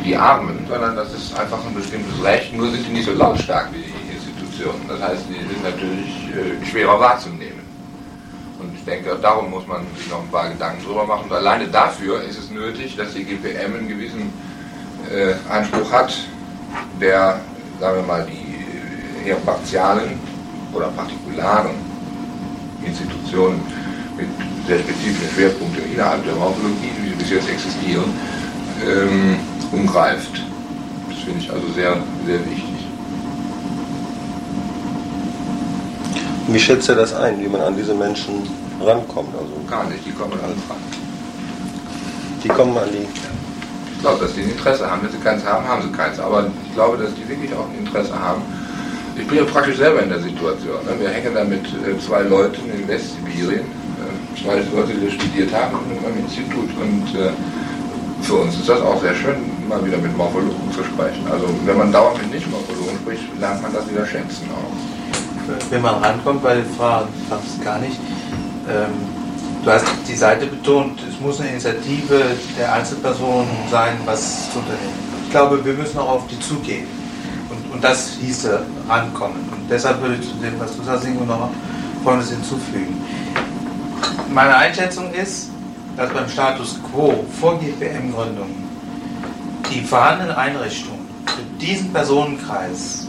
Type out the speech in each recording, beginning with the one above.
die Armen, sondern das ist einfach ein bestimmtes Recht, nur sind die nicht so lautstark wie die Institutionen. Das heißt, die sind natürlich schwerer wahrzunehmen. Und ich denke, darum muss man sich noch ein paar Gedanken drüber machen. Und alleine dafür ist es nötig, dass die GPM einen gewissen Anspruch hat, der, sagen wir mal, die eher partialen oder partikularen Institutionen mit sehr spezifischen Schwerpunkten innerhalb der Morphologie, wie sie bis jetzt existieren, umgreift. Das finde ich also sehr, sehr wichtig. Wie schätzt ihr das ein, wie man an diese Menschen rankommt? Also gar nicht, die kommen alle ran. Die kommen an die... Ich glaube, dass die ein Interesse haben. Wenn sie keins haben, haben sie keins. Aber ich glaube, dass die wirklich auch ein Interesse haben. Ich bin ja praktisch selber in der Situation. Wir hängen da mit 2 Leuten in Westsibirien, 2 Leute, die studiert haben in meinem Institut. Und für uns ist das auch sehr schön, mal wieder mit Morphologen zu sprechen. Also wenn man dauernd mit Nicht-Morphologen spricht, lernt man das wieder schätzen auch. Wenn man rankommt bei den Fragen, fast gar nicht. Du hast die Seite betont, es muss eine Initiative der Einzelpersonen sein, was zu unternehmen. Ich glaube, wir müssen auch auf die zugehen. Und das hieße rankommen. Und deshalb würde ich zu dem, was du sagst, Ingo, noch Folgendes hinzufügen. Meine Einschätzung ist, dass beim Status Quo vor GPM-Gründung die vorhandenen Einrichtungen für diesen Personenkreis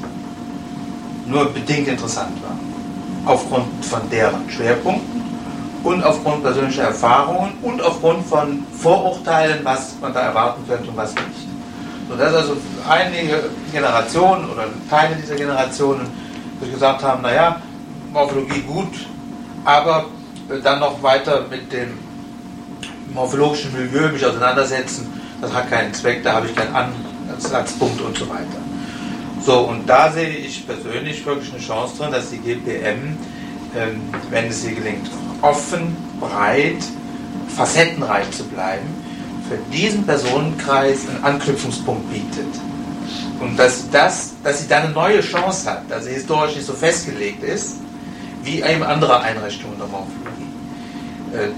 nur bedingt interessant waren. Aufgrund von deren Schwerpunkten und aufgrund persönlicher Erfahrungen und aufgrund von Vorurteilen, was man da erwarten könnte und was nicht. Sodass also einige Generationen oder Teile dieser Generationen gesagt haben, naja, Morphologie gut, aber dann noch weiter mit dem morphologischen Milieu mich auseinandersetzen, das hat keinen Zweck, da habe ich keinen Ansatzpunkt und so weiter. So, und da sehe ich persönlich wirklich eine Chance drin, dass die GPM, wenn es ihr gelingt, offen, breit, facettenreich zu bleiben, für diesen Personenkreis einen Anknüpfungspunkt bietet. Und dass sie da eine neue Chance hat, dass sie historisch nicht so festgelegt ist, wie eben andere Einrichtungen der Morphologie.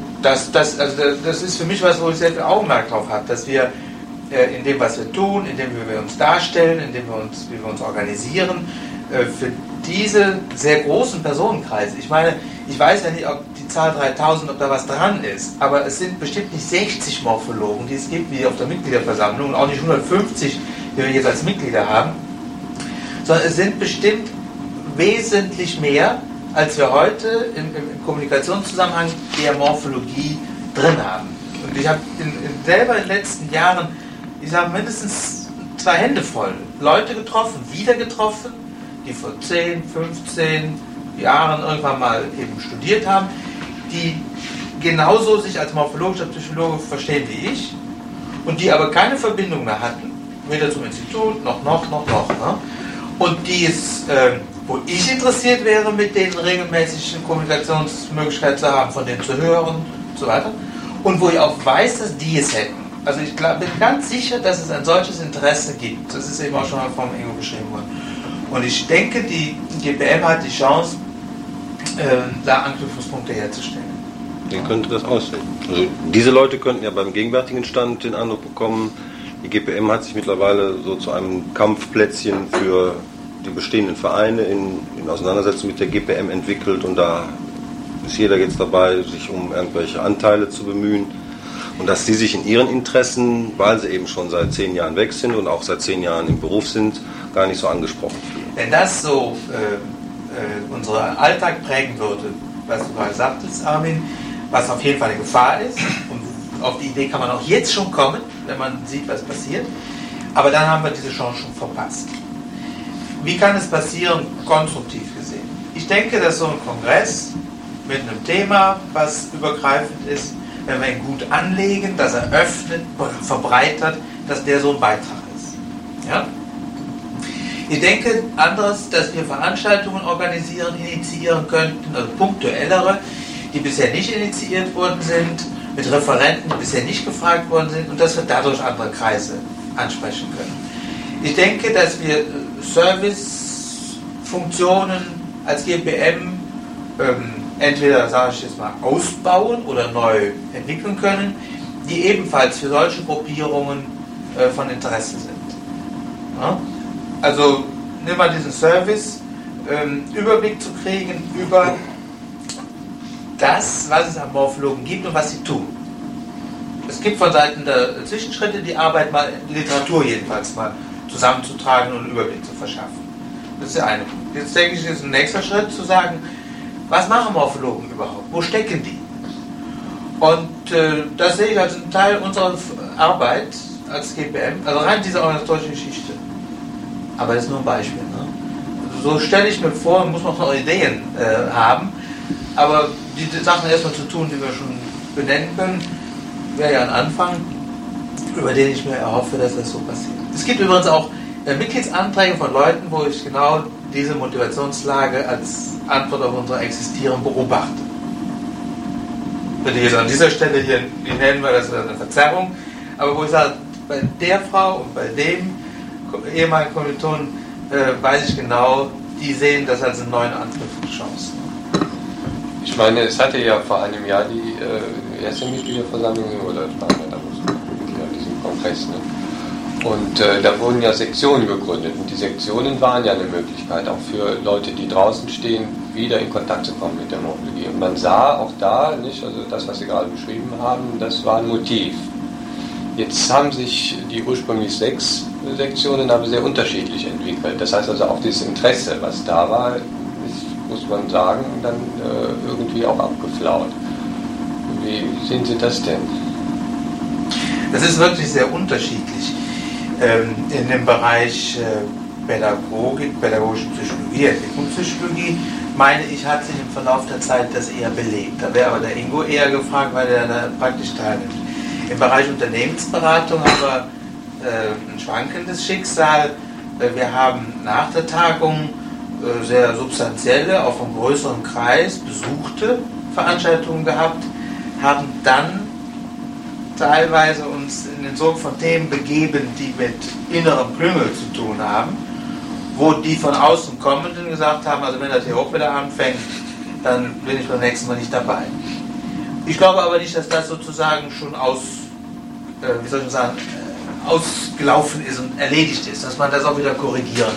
Das ist für mich was, wo ich sehr viel Augenmerk drauf habe, dass wir in dem, was wir tun, in dem, wie wir uns darstellen, in dem, wie wir uns organisieren, für diese sehr großen Personenkreise. Ich meine, ich weiß ja nicht, ob die Zahl 3000, ob da was dran ist, aber es sind bestimmt nicht 60 Morphologen, die es gibt, wie auf der Mitgliederversammlung, und auch nicht 150, die wir jetzt als Mitglieder haben, sondern es sind bestimmt wesentlich mehr, als wir heute im Kommunikationszusammenhang der Morphologie drin haben. Und ich habe selber in den letzten Jahren, ich sage mindestens 2 Hände voll, Leute getroffen, wieder getroffen, die vor 10, 15 Jahren irgendwann mal eben studiert haben, die genauso sich als morphologischer Psychologe verstehen wie ich und die aber keine Verbindung mehr hatten, weder zum Institut noch. Ne? Und die es, wo ich interessiert wäre, mit denen regelmäßig eine Kommunikationsmöglichkeit zu haben, von denen zu hören und so weiter. Und wo ich auch weiß, dass die es hätten. Also ich bin ganz sicher, dass es ein solches Interesse gibt. Das ist eben auch schon mal vom Ingo beschrieben worden. Und ich denke, die GPM hat die Chance, da Anknüpfungspunkte herzustellen. Wie könnte das aussehen? Also diese Leute könnten ja beim gegenwärtigen Stand den Eindruck bekommen, die GPM hat sich mittlerweile so zu einem Kampfplätzchen für die bestehenden Vereine in Auseinandersetzung mit der GPM entwickelt und da ist jeder jetzt dabei, sich um irgendwelche Anteile zu bemühen und dass die sich in ihren Interessen, weil sie eben schon seit 10 Jahren weg sind und auch seit 10 Jahren im Beruf sind, gar nicht so angesprochen fühlen. Wenn das so unseren Alltag prägen würde, was du gerade sagtest, Armin, was auf jeden Fall eine Gefahr ist, und auf die Idee kann man auch jetzt schon kommen, wenn man sieht, was passiert, aber dann haben wir diese Chance schon verpasst. Wie kann es passieren, konstruktiv gesehen? Ich denke, dass so ein Kongress mit einem Thema, was übergreifend ist, wenn wir ihn gut anlegen, das eröffnet, verbreitert, dass der so ein Beitrag ist. Ja? Ich denke anderes, dass wir Veranstaltungen organisieren, initiieren könnten, also punktuellere, die bisher nicht initiiert worden sind, mit Referenten, die bisher nicht gefragt worden sind, und dass wir dadurch andere Kreise ansprechen können. Ich denke, dass wir Servicefunktionen als GPM entweder, sage ich jetzt mal, ausbauen oder neu entwickeln können, die ebenfalls für solche Gruppierungen von Interesse sind. Ja? Also nimm mal diesen Service, Überblick zu kriegen über das, was es an Morphologen gibt und was sie tun. Es gibt von Seiten der Zwischenschritte die Arbeit, mal Literatur jedenfalls mal zusammenzutragen und einen Überblick zu verschaffen. Das ist der eine Punkt. Jetzt denke ich, ist ein nächster Schritt zu sagen, was machen Morphologen überhaupt? Wo stecken die? Und das sehe ich als einen Teil unserer Arbeit als GPM, also rein diese organisatorische Geschichte. Aber das ist nur ein Beispiel. Ne? So stelle ich mir vor, muss man noch Ideen haben, aber die Sachen erstmal zu tun, die wir schon benennen können, wäre ja ein Anfang, über den ich mir erhoffe, dass das so passiert. Es gibt übrigens auch Mitgliedsanträge von Leuten, wo ich genau diese Motivationslage als Antwort auf unser Existieren beobachte. Würde ich jetzt an dieser Stelle hier nicht nennen, weil das ist eine Verzerrung, aber wo ich sage, bei der Frau und bei dem ehemaligen Kommilitonen weiß ich genau, die sehen das als einen neuen Angriff und Chance. Ich meine, es hatte ja vor einem Jahr die erste Mitgliederversammlung oder diesen Kongress. Ne? Und da wurden ja Sektionen gegründet und die Sektionen waren ja eine Möglichkeit, auch für Leute, die draußen stehen, wieder in Kontakt zu kommen mit der Morphologie. Und man sah auch da, nicht, also das, was Sie gerade beschrieben haben, das war ein Motiv. Jetzt haben sich die ursprünglich 6 Sektionen aber sehr unterschiedlich entwickelt. Das heißt also auch dieses Interesse, was da war, ist, muss man sagen, dann irgendwie auch abgeflaut. Wie sehen Sie das denn? Das ist wirklich sehr unterschiedlich. In dem Bereich Pädagogik, pädagogische Psychologie, Entwicklungspsychologie, meine ich, hat sich im Verlauf der Zeit das eher belebt. Da wäre aber der Ingo eher gefragt, weil er da praktisch teilnimmt. Im Bereich Unternehmensberatung haben wir ein schwankendes Schicksal. Wir haben nach der Tagung sehr substanzielle, auch vom größeren Kreis besuchte Veranstaltungen gehabt, haben dann teilweise uns in den Sog von Themen begeben, die mit innerem Klüngel zu tun haben, wo die von außen Kommenden gesagt haben, also wenn das hier auch wieder anfängt, dann bin ich beim nächsten Mal nicht dabei. Ich glaube aber nicht, dass das sozusagen schon ausgelaufen ist und erledigt ist, dass man das auch wieder korrigieren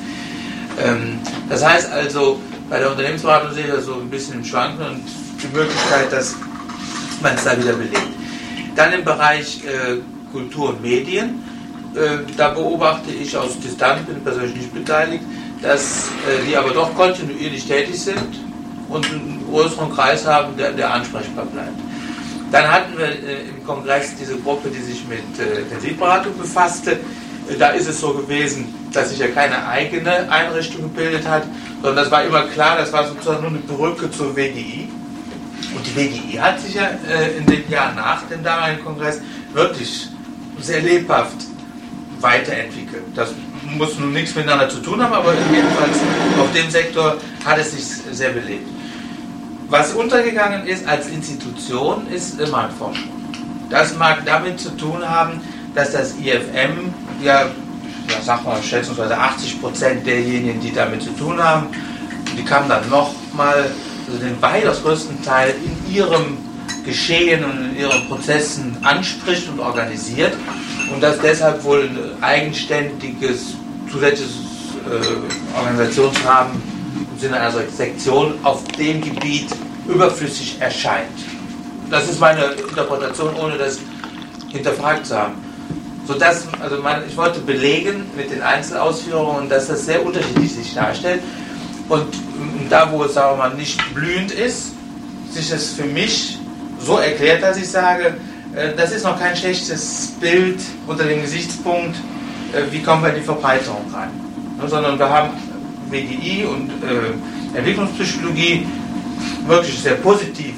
kann. Das heißt also, bei der Unternehmensberatung sehe ich das so ein bisschen im Schwanken und die Möglichkeit, dass man es da wieder belebt. Dann im Bereich Kultur und Medien, da beobachte ich aus Distanz, bin persönlich nicht beteiligt, dass die aber doch kontinuierlich tätig sind und einen größeren Kreis haben, der ansprechbar bleibt. Dann hatten wir im Kongress diese Gruppe, die sich mit Intensivberatung befasste. Da ist es so gewesen, dass sich ja keine eigene Einrichtung gebildet hat, sondern das war immer klar, das war sozusagen nur eine Brücke zur WGI. Und die WGI hat sich ja in den Jahren nach dem damaligen Kongress wirklich sehr lebhaft weiterentwickelt. Das muss nun nichts miteinander zu tun haben, aber jedenfalls auf dem Sektor hat es sich sehr belebt. Was untergegangen ist als Institution, ist Marktforschung. Das mag damit zu tun haben, dass das IFM, ja sag mal schätzungsweise 80% derjenigen, die damit zu tun haben, die kamen dann nochmal, also den weitaus größten Teil in ihrem Geschehen und in ihren Prozessen anspricht und organisiert und dass deshalb wohl ein eigenständiges zusätzliches Organisationsrahmen im Sinne einer Sektion auf dem Gebiet überflüssig erscheint. Das ist meine Interpretation, ohne das hinterfragt zu haben. Sodass, ich wollte belegen mit den Einzelausführungen, dass das sehr unterschiedlich sich darstellt und da, wo es, sagen wir mal, nicht blühend ist, sich es für mich so erklärt, dass ich sage, das ist noch kein schlechtes Bild unter dem Gesichtspunkt, wie kommen wir in die Verbreiterung rein. Sondern wir haben WGI und Entwicklungspsychologie wirklich sehr positiv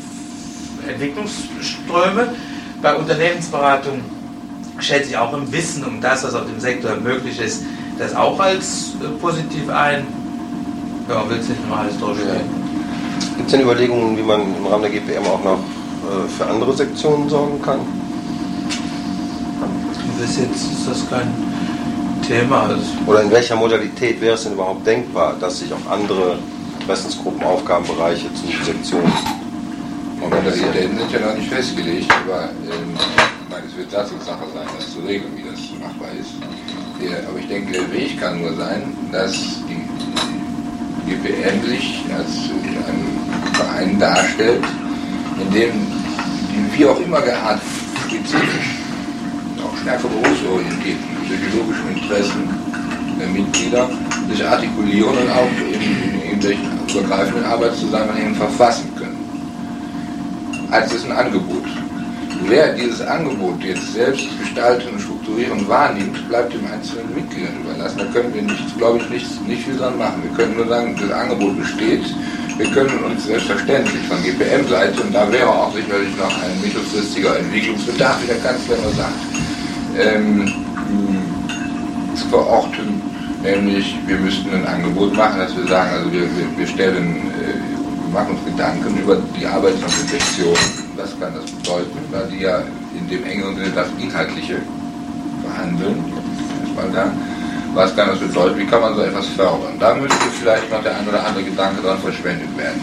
Entwicklungsströme. Bei Unternehmensberatung schätze ich auch im Wissen um das, was auf dem Sektor möglich ist, das auch als positiv ein. Ja, will es nicht mal alles durchstehen. Gibt es denn Überlegungen, wie man im Rahmen der GPM auch noch für andere Sektionen sorgen kann? Bis jetzt ist das kein Thema. Oder in welcher Modalität wäre es denn überhaupt denkbar, dass sich auch andere Interessensgruppen, Aufgabenbereiche zu Sektionen organisieren? Die Modalitäten sind ja noch nicht festgelegt, aber meines Es wird Satzungssache sein, das zu regeln, wie das machbar ist. Aber ich denke, der Weg kann nur sein, dass die GPM sich als ein Verein darstellt, in dem die wie auch immer geartet spezifisch, auch stärker berufsorientierten psychologischen Interessen der Mitglieder sich artikulieren und auch in irgendwelchen übergreifenden Arbeitszusammenhängen verfassen können. Als ist ein Angebot. Wer dieses Angebot jetzt selbst gestalten und strukturieren wahrnimmt, bleibt dem einzelnen Mitgliedern überlassen. Da können wir glaube ich, nicht viel dran machen. Wir können nur sagen, das Angebot besteht. Wir können uns selbstverständlich von GPM-Seite, und da wäre auch sicherlich noch ein mittelfristiger Entwicklungsbedarf, wie der Kanzler immer sagt, zu verorten, nämlich wir müssten ein Angebot machen, dass wir sagen, also wir machen uns Gedanken über die Arbeitsorganisation. Was kann das bedeuten? Weil die ja in dem engeren Sinne das Inhaltliche verhandeln. Erstmal da. Was kann das bedeuten? Wie kann man so etwas fördern? Da müsste vielleicht noch der ein oder andere Gedanke dran verschwendet werden.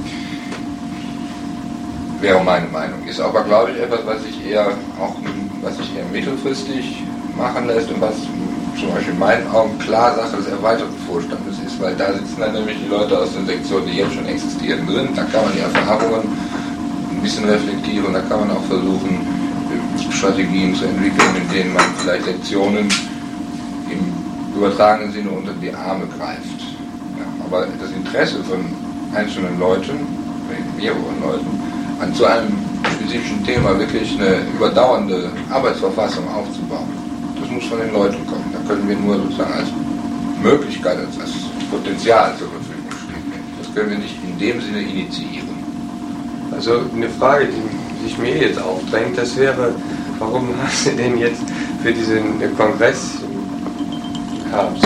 Wäre meine Meinung. Ist aber, glaube ich, etwas, was sich eher mittelfristig machen lässt und was zum Beispiel in meinen Augen klar Sache des erweiterten Vorstandes ist, weil da sitzen dann nämlich die Leute aus den Sektionen, die jetzt schon existieren, drin. Da kann man die Erfahrungen ein bisschen reflektieren, da kann man auch versuchen, Strategien zu entwickeln, in denen man vielleicht Sektionen im übertragenen Sinne unter die Arme greift. Ja, aber das Interesse von einzelnen Leuten, mehreren Leuten, zu einem spezifischen Thema wirklich eine überdauernde Arbeitsverfassung aufzubauen, das muss von den Leuten kommen. Da können wir nur sozusagen als Möglichkeit, als Potenzial zur Verfügung stehen. Das können wir nicht in dem Sinne initiieren. Also eine Frage, die sich mir jetzt aufdrängt, das wäre, warum hast du denn jetzt für diesen Kongress im Herbst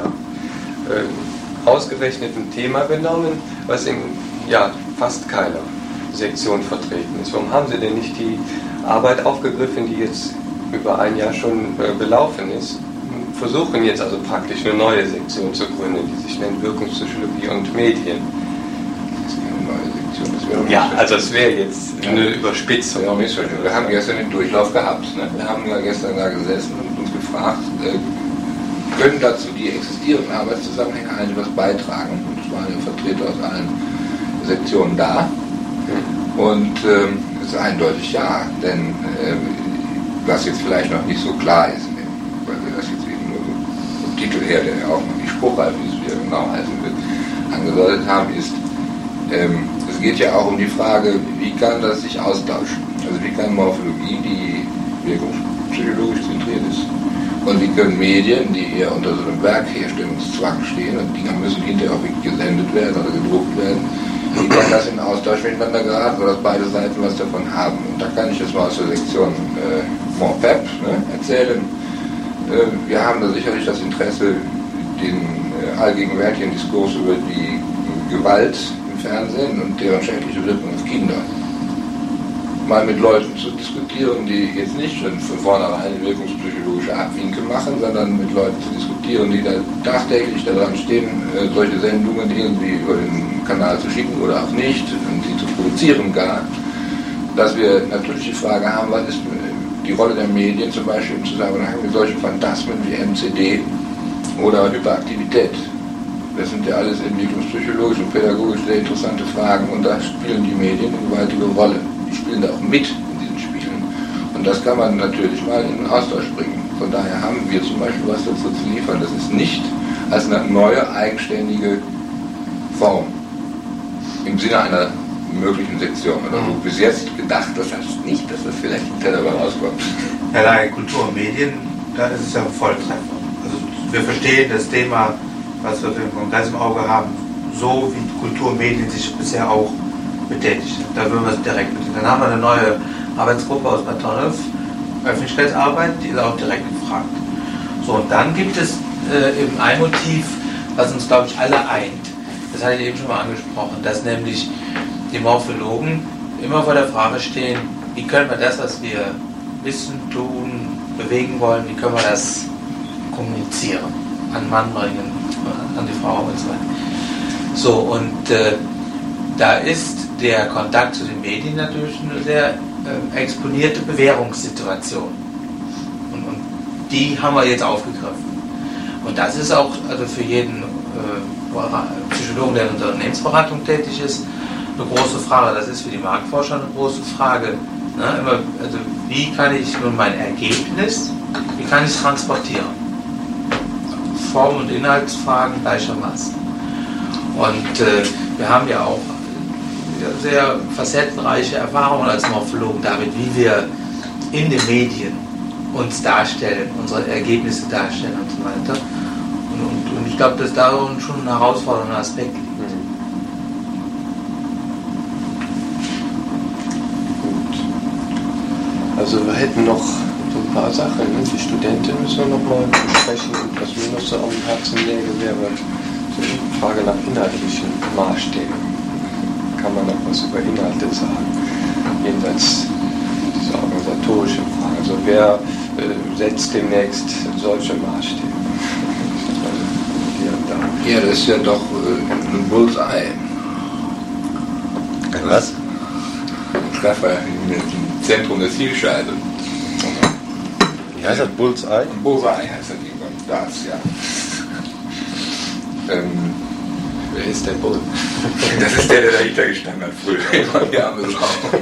ausgerechnet ein Thema genommen, was in fast keiner Sektion vertreten ist? Warum haben Sie denn nicht die Arbeit aufgegriffen, die jetzt über ein Jahr schon belaufen ist? Versuchen jetzt also praktisch eine neue Sektion zu gründen, die sich nennt Wirkungspsychologie und Medien. Das ist keine neue Sektion. Das wäre ja, also es wäre jetzt eine Überspitzung. Wir haben gestern den Durchlauf gehabt. Ne? Wir haben ja gestern da gesessen und uns gefragt, können dazu die existierenden Arbeitszusammenhänge eigentlich was beitragen? Und es waren ja Vertreter aus allen Sektionen da. Und es ist eindeutig ja, denn was jetzt vielleicht noch nicht so klar ist, weil wir das jetzt eben nur so vom Titel her, der ja auch noch nicht spruchreif ist, wie er genau heißen wird, angedeutet haben, ist, es geht ja auch um die Frage, wie kann das sich austauschen? Also wie kann Morphologie, die wirkungspsychologisch zentriert ist, und wie können Medien, die eher unter so einem Werkherstellungszwang stehen, und die müssen hinterher auch gesendet werden oder gedruckt werden, wie kann das in Austausch miteinander geraten, sodass beide Seiten was davon haben? Und da kann ich jetzt mal aus der Sektion Morpep erzählen. Wir haben da sicherlich das Interesse, den allgegenwärtigen Diskurs über die Gewalt im Fernsehen und deren schädliche Wirkung auf Kinder mal mit Leuten zu diskutieren, die jetzt nicht schon von vornherein wirkungspsychologische Abwinke machen, sondern mit Leuten zu diskutieren, die da tagtäglich daran stehen, solche Sendungen irgendwie über den Kanal zu schicken oder auch nicht und sie zu produzieren gar, dass wir natürlich die Frage haben, was ist die Rolle der Medien zum Beispiel im Zusammenhang mit solchen Phantasmen wie MCD oder Hyperaktivität. Das sind ja alles entwicklungspsychologisch und pädagogisch sehr interessante Fragen und da spielen die Medien eine gewaltige Rolle. Die spielen da auch mit in diesen Spielen. Und das kann man natürlich mal in den Austausch bringen. Von daher haben wir zum Beispiel was dazu zu liefern. Das ist nicht als eine neue, eigenständige Form im Sinne einer möglichen Sektion oder so bis jetzt gedacht. Das heißt nicht, dass das vielleicht hinterher dabei rauskommt. Herr Lange, Kultur und Medien, da ist es ja ein Volltreffer. Also wir verstehen das Thema, was wir für den Kongress im Auge haben, so wie Kultur und Medien sich bisher auch betätigt. Da würden wir es direkt mit. Dann haben wir eine neue Arbeitsgruppe aus Bad Tonnef, Öffentlichkeitsarbeit, die ist auch direkt gefragt. So, und dann gibt es eben ein Motiv, was uns, glaube ich, alle eint. Das hatte ich eben schon mal angesprochen, dass nämlich die Morphologen immer vor der Frage stehen, wie können wir das, was wir wissen, tun, bewegen wollen, wie können wir das kommunizieren, an den Mann bringen, an die Frau und so weiter. So, und da ist der Kontakt zu den Medien natürlich eine sehr exponierte Bewährungssituation. Und die haben wir jetzt aufgegriffen. Und das ist auch also für jeden Psychologen, der in der Unternehmensberatung tätig ist, eine große Frage. Das ist für die Marktforscher eine große Frage. Ne? Also wie kann ich nun mein Ergebnis, wie kann ich es transportieren? Form- und Inhaltsfragen gleichermaßen. Und wir haben ja auch sehr facettenreiche Erfahrungen als Morphologen damit, wie wir in den Medien uns darstellen, unsere Ergebnisse darstellen und so weiter. Und ich glaube, dass da schon ein herausfordernder Aspekt liegt. Gut. Also wir hätten noch so ein paar Sachen. Die Studentin müssen wir noch mal besprechen. Und was mir noch so am Herzen läge, wäre so die Frage nach inhaltlichen Maßstäben. Kann man noch was über Inhalte sagen? Jenseits dieser organisatorischen Frage. Also wer setzt demnächst solche Maßstäbe? Ja, das ist ja doch ein Bullseye. Was? Treffer im Zentrum der Zielscheibe. Wie heißt das? Bullseye? Bullseye heißt das irgendwann. Das, ja. Wer ist der Bull? Das ist der dahinter gestanden hat früher. Die arme Sau.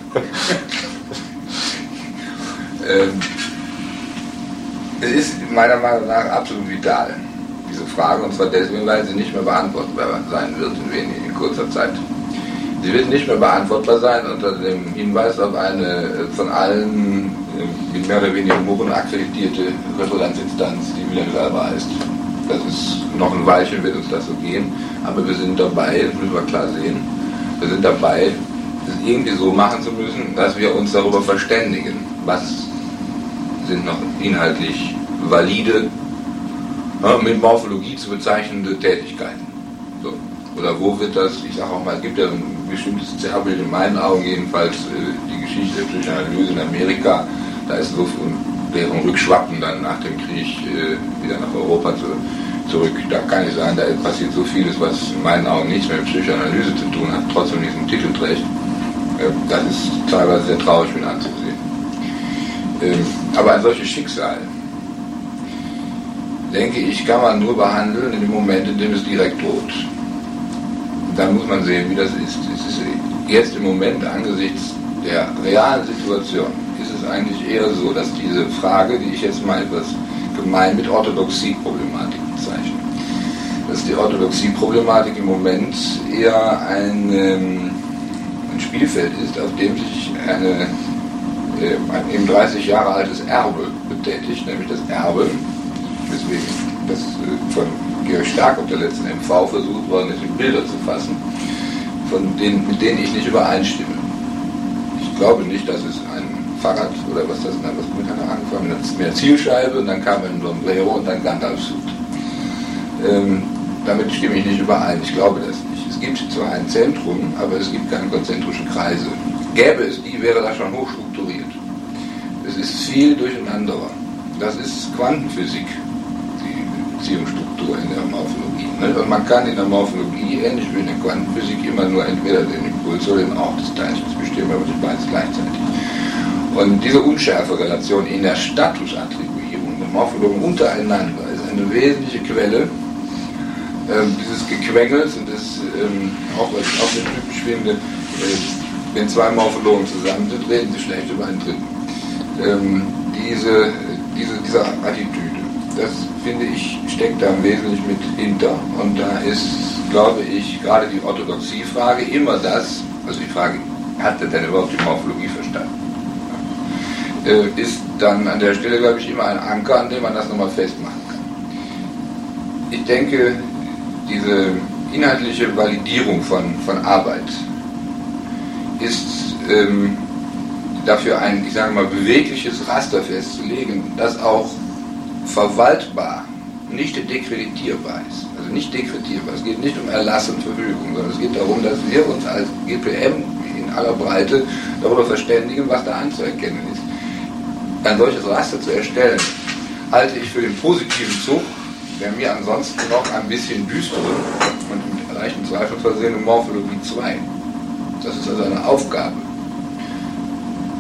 Es ist meiner Meinung nach absolut vital, diese Frage, und zwar deswegen, weil sie nicht mehr beantwortbar sein wird in kurzer Zeit. Sie wird nicht mehr beantwortbar sein unter dem Hinweis auf eine von allen mit mehr oder weniger Murren akkreditierte Referenzinstanz, die Wilhelm selber heißt. Das ist noch ein Weilchen, wird uns das so gehen, aber wir sind dabei, das müssen wir klar sehen, wir sind dabei, es irgendwie so machen zu müssen, dass wir uns darüber verständigen, was sind noch inhaltlich valide, mit Morphologie zu bezeichnende Tätigkeiten. So. Oder wo wird das, ich sage auch mal, es gibt ja ein bestimmtes Zerrbild in meinen Augen jedenfalls, die Geschichte der Psychoanalyse in Amerika, da ist so deren Rückschwappen dann nach dem Krieg wieder nach Europa zurück. Da kann ich sagen, da passiert so vieles, was in meinen Augen nichts mehr mit Psychoanalyse zu tun hat, trotzdem diesen Titel trägt. Das ist teilweise sehr traurig mit anzusehen. Aber ein solches Schicksal, denke ich, kann man nur behandeln in dem Moment, in dem es direkt droht. Dann muss man sehen, wie das ist. Es ist jetzt im Moment angesichts der realen Situation, ist es eigentlich eher so, dass diese Frage, die ich jetzt mal etwas gemein mit Orthodoxie-Problematik bezeichne, dass die Orthodoxie-Problematik im Moment eher ein Spielfeld ist, auf dem sich ein eben 30 Jahre altes Erbe betätigt, nämlich das Erbe, weswegen das von Georg Stark auf der letzten MV versucht worden ist, in Bilder zu fassen, mit denen ich nicht übereinstimme. Ich glaube nicht, dass es ein Fahrrad oder was miteinander angefangen hat, mehr Zielscheibe und dann kam ein Sombrero und dann Gandalf-Suit. Damit stimme ich nicht überein. Ich glaube das nicht. Es gibt zwar ein Zentrum, aber es gibt keine konzentrischen Kreise. Gäbe es die, wäre das schon hochstrukturiert. Es ist viel durcheinanderer. Das ist Quantenphysik, die Beziehungsstruktur in der Morphologie. Und man kann in der Morphologie, ähnlich wie in der Quantenphysik, immer nur entweder den Impuls oder den Ort des Teilchens bestimmen, aber nicht beides gleichzeitig. Und diese Unschärferelation in der Statusattribuierung der Morphologen untereinander ist eine wesentliche Quelle dieses Gequengels und das auch der typisch finde, wenn zwei Morphologen zusammen sind, reden sie schlecht über einen Dritten. Diese Attitüde, das finde ich, steckt da wesentlich mit hinter. Und da ist, glaube ich, gerade die Orthodoxie-Frage immer das, also die Frage, hat er denn überhaupt die Morphologie verstanden? Ist dann an der Stelle, glaube ich, immer ein Anker, an dem man das nochmal festmachen kann. Ich denke, diese inhaltliche Validierung von Arbeit ist dafür ein, ich sage mal, bewegliches Raster festzulegen, das auch verwaltbar, nicht dekretierbar ist. Also nicht dekretierbar. Es geht nicht um Erlass und Verfügung, sondern es geht darum, dass wir uns als GPM in aller Breite darüber verständigen, was da anzuerkennen ist. Ein solches Raster zu erstellen, halte ich für den positiven Zug, der mir ansonsten noch ein bisschen düstere und mit leichten Zweifel versehene Morphologie 2. Das ist also eine Aufgabe,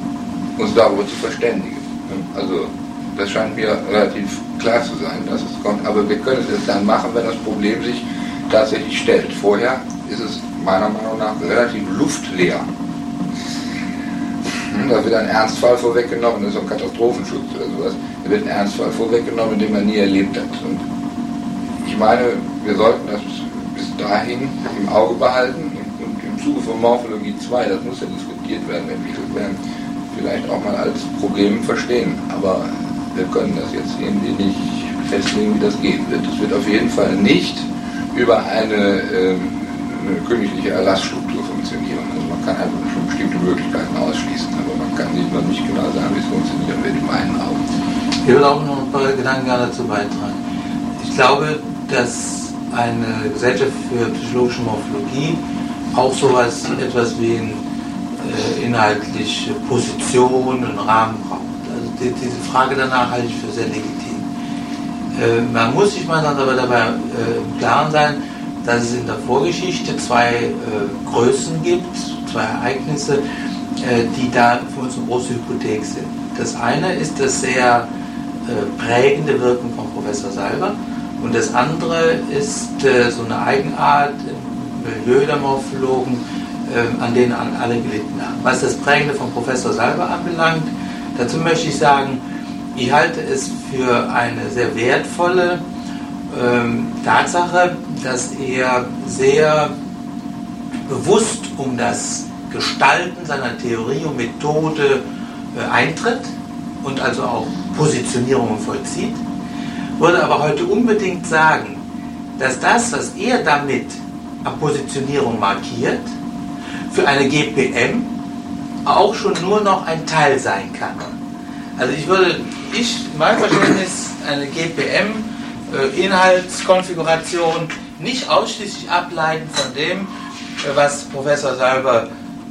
uns darüber zu verständigen. Also das scheint mir relativ klar zu sein, dass es kommt, aber wir können es erst dann machen, wenn das Problem sich tatsächlich stellt. Vorher ist es meiner Meinung nach relativ luftleer. Da wird ein Ernstfall vorweggenommen, das ist auch Katastrophenschutz oder sowas. Da wird ein Ernstfall vorweggenommen, den man nie erlebt hat. Und ich meine, wir sollten das bis dahin im Auge behalten und im Zuge von Morphologie 2, das muss ja diskutiert werden, entwickelt werden, vielleicht auch mal als Problem verstehen. Aber wir können das jetzt irgendwie nicht festlegen, wie das gehen wird. Es wird auf jeden Fall nicht über eine königliche Erlassstruktur funktionieren. Also man kann einfach schon bestimmte Möglichkeiten ausschließen, aber man kann sich noch nicht genau sagen, wie es funktionieren wird in meinen Augen. Ich würde auch noch ein paar Gedanken dazu beitragen. Ich glaube, dass eine Gesellschaft für psychologische Morphologie auch etwas wie eine inhaltliche Position, einen Rahmen braucht. Also diese Frage danach halte ich für sehr legitim. Man muss sich mal dann aber dabei im Klaren sein, dass es in der Vorgeschichte zwei Größen gibt, zwei Ereignisse, die da für uns eine große Hypothek sind. Das eine ist das sehr prägende Wirken von Professor Salber und das andere ist so eine Eigenart im Milieu der Morphologen, an denen alle gelitten haben. Was das Prägende von Professor Salber anbelangt, dazu möchte ich sagen, ich halte es für eine sehr wertvolle Tatsache, dass er sehr bewusst um das Gestalten seiner Theorie und Methode eintritt und also auch Positionierungen vollzieht, würde aber heute unbedingt sagen, dass das, was er damit an Positionierung markiert, für eine GPM auch schon nur noch ein Teil sein kann. Also in meinem Verständnis, eine GPM Inhaltskonfiguration nicht ausschließlich ableiten von dem, was Professor Salber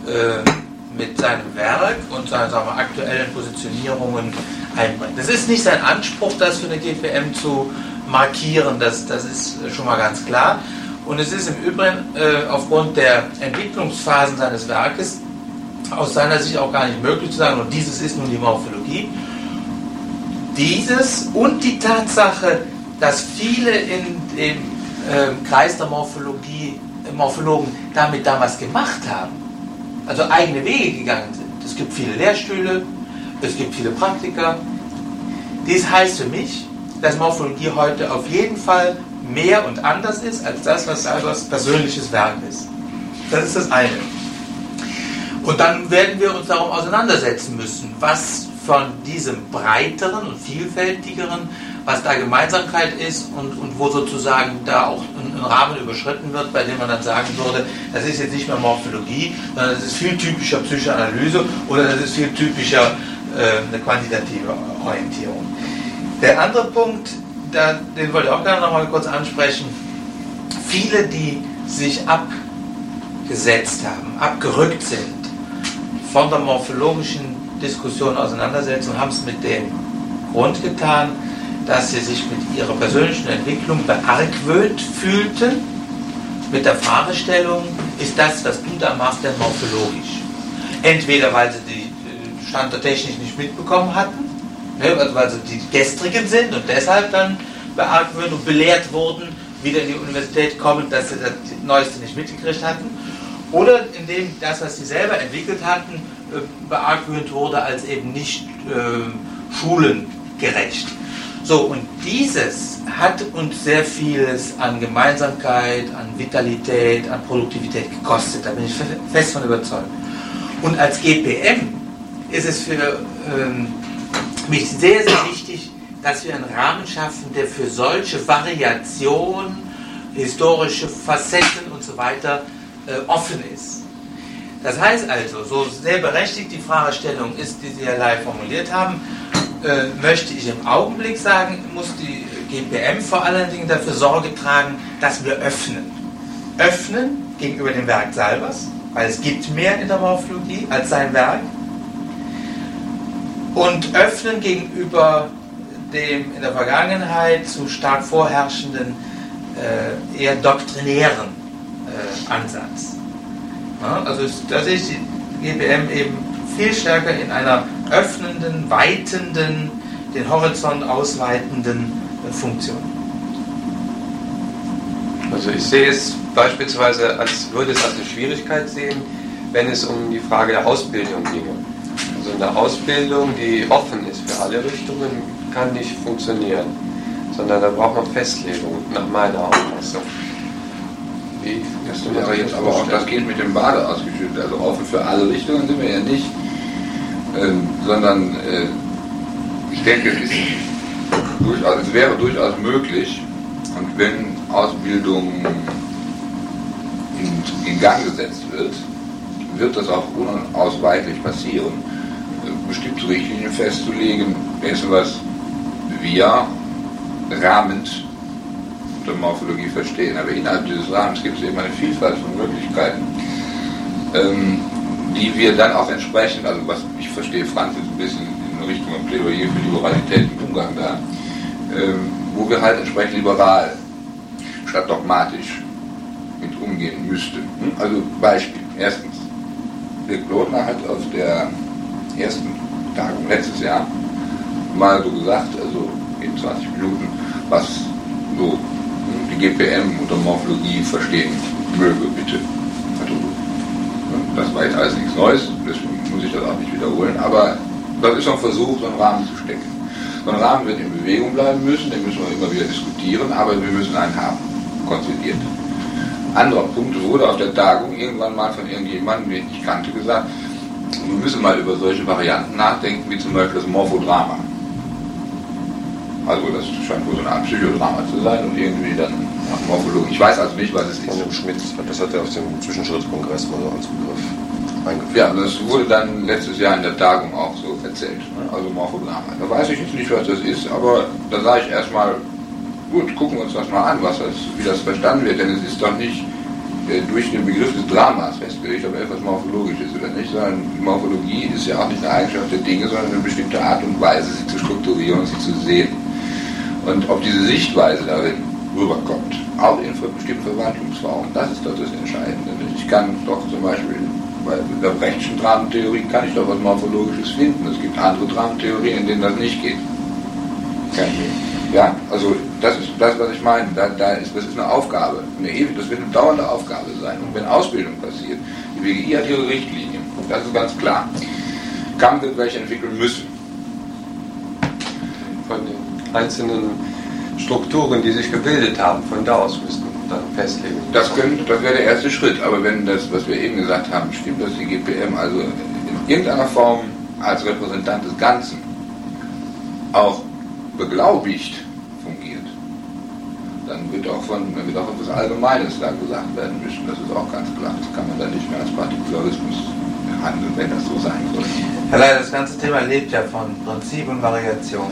mit seinem Werk und seinen aktuellen Positionierungen einbringt. Es ist nicht sein Anspruch, das für eine GPM zu markieren, das ist schon mal ganz klar. Und es ist im Übrigen aufgrund der Entwicklungsphasen seines Werkes aus seiner Sicht auch gar nicht möglich zu sagen, und dieses ist nun die Morphologie. Dieses und die Tatsache, dass viele in dem Kreis der Morphologen damit damals gemacht haben, also eigene Wege gegangen sind. Es gibt viele Lehrstühle, es gibt viele Praktiker. Dies heißt für mich, dass Morphologie heute auf jeden Fall mehr und anders ist, als das, was Salbers persönliches Werk ist. Das ist das eine. Und dann werden wir uns darum auseinandersetzen müssen, was von diesem breiteren und vielfältigeren, was da Gemeinsamkeit ist und wo sozusagen da auch ein Rahmen überschritten wird, bei dem man dann sagen würde, das ist jetzt nicht mehr Morphologie, sondern das ist viel typischer Psychoanalyse oder das ist viel typischer eine quantitative Orientierung. Der andere Punkt, den wollte ich auch gerne noch mal kurz ansprechen. Viele, die sich abgesetzt haben, abgerückt sind von der morphologischen Diskussion auseinandersetzen, haben es mit dem Grund getan, dass sie sich mit ihrer persönlichen Entwicklung beargwöhnt fühlten, mit der Fragestellung, ist das, was du da machst, denn morphologisch? Entweder weil sie die Stand der Technik nicht mitbekommen hatten, also weil sie die Gestrigen sind und deshalb dann beargwöhnt und belehrt wurden, wieder in die Universität kommen, dass sie das Neueste nicht mitgekriegt hatten, oder indem das, was sie selber entwickelt hatten, beargwöhnt wurde als eben nicht schulengerecht. So, und dieses hat uns sehr vieles an Gemeinsamkeit, an Vitalität, an Produktivität gekostet, da bin ich fest von überzeugt. Und als GPM ist es für mich sehr, sehr wichtig, dass wir einen Rahmen schaffen, der für solche Variationen, historische Facetten und so weiter offen ist. Das heißt also, so sehr berechtigt die Fragestellung ist, die Sie ja live formuliert haben, möchte ich im Augenblick sagen, muss die GPM vor allen Dingen dafür Sorge tragen, dass wir öffnen. Öffnen gegenüber dem Werk Salbers, weil es gibt mehr in der Morphologie als sein Werk. Und öffnen gegenüber dem in der Vergangenheit zu stark vorherrschenden, eher doktrinären Ansatz. Ja, also da sehe ich die GPM eben viel stärker in einer öffnenden, weitenden, den Horizont ausweitenden Funktion. Also ich sehe es beispielsweise, würde es als eine Schwierigkeit sehen, wenn es um die Frage der Ausbildung ginge. Also eine Ausbildung, die offen ist für alle Richtungen, kann nicht funktionieren, sondern da braucht man Festlegung, nach meiner Auffassung. Das wäre jetzt aber auch, das geht mit dem Bade ausgeschüttet, also offen für alle Richtungen sind wir ja nicht, sondern ich denke, es wäre durchaus möglich, und wenn Ausbildung in Gang gesetzt wird das auch unausweichlich passieren, bestimmte Richtlinien festzulegen, dessen was wir rahmend unter Morphologie verstehen. Aber innerhalb dieses Rahmens gibt es eben eine Vielfalt von Möglichkeiten, die wir dann auch entsprechend, also was ich verstehe, Franz ist ein bisschen in Richtung ein Plädoyer für Liberalität im Umgang da, wo wir halt entsprechend liberal statt dogmatisch mit umgehen müssten. Also Beispiel, erstens, Dirk Blotner hat auf der ersten Tagung letztes Jahr mal so gesagt, also in 20 Minuten, was so die GPM unter Morphologie verstehen möge, bitte. Also, das war jetzt alles nichts Neues, deswegen muss ich das auch nicht wiederholen, aber das ist ein Versuch, so einen Rahmen zu stecken. So ein Rahmen wird in Bewegung bleiben müssen, den müssen wir immer wieder diskutieren, aber wir müssen einen haben, konzipiert. Anderer Punkt, wurde auf der Tagung irgendwann mal von irgendjemandem, den ich kannte, gesagt, wir müssen mal über solche Varianten nachdenken, wie zum Beispiel das Morphodrama. Also das scheint wohl so eine Art Psychodrama zu sein und irgendwie dann nach Morphologie. Ich weiß also nicht, was es ist. Von dem Schmidt, das hat er auf dem Zwischenschrittskongress mal so als Begriff eingeführt. Ja, das wurde dann letztes Jahr in der Tagung auch so erzählt, ne? Also Morphodrama. Da weiß ich jetzt nicht, was das ist, aber da sage ich erstmal, gut, gucken wir uns das mal an, wie das verstanden wird, denn es ist doch nicht durch den Begriff des Dramas festgelegt, ob etwas morphologisch ist oder nicht, sondern Morphologie ist ja auch nicht eine Eigenschaft der Dinge, sondern eine bestimmte Art und Weise, sie zu strukturieren und sie zu sehen. Und ob diese Sichtweise darin rüberkommt, auch in bestimmten Verwandlungsformen, das ist doch das Entscheidende. Ich kann doch zum Beispiel bei der Brechtschen Dramentheorie kann ich doch was Morphologisches finden. Es gibt andere Dramentheorien, in denen das nicht geht. Ja, also das ist das, was ich meine. Das ist eine Aufgabe, das wird eine dauernde Aufgabe sein. Und wenn Ausbildung passiert, die BGI hat ihre Richtlinien, das ist ganz klar. Kamm wird welche entwickeln müssen. Von den einzelnen Strukturen, die sich gebildet haben, von da aus müssten dann festlegen. Das wäre der erste Schritt, aber wenn das, was wir eben gesagt haben, stimmt, dass die GPM also in irgendeiner Form als Repräsentant des Ganzen auch beglaubigt fungiert, dann wird auch etwas Allgemeines da gesagt werden müssen. Das ist auch ganz klar. Das kann man dann nicht mehr als Partikularismus behandeln, wenn das so sein soll. Herr Leiter, das ganze Thema lebt ja von Prinzip und Variation.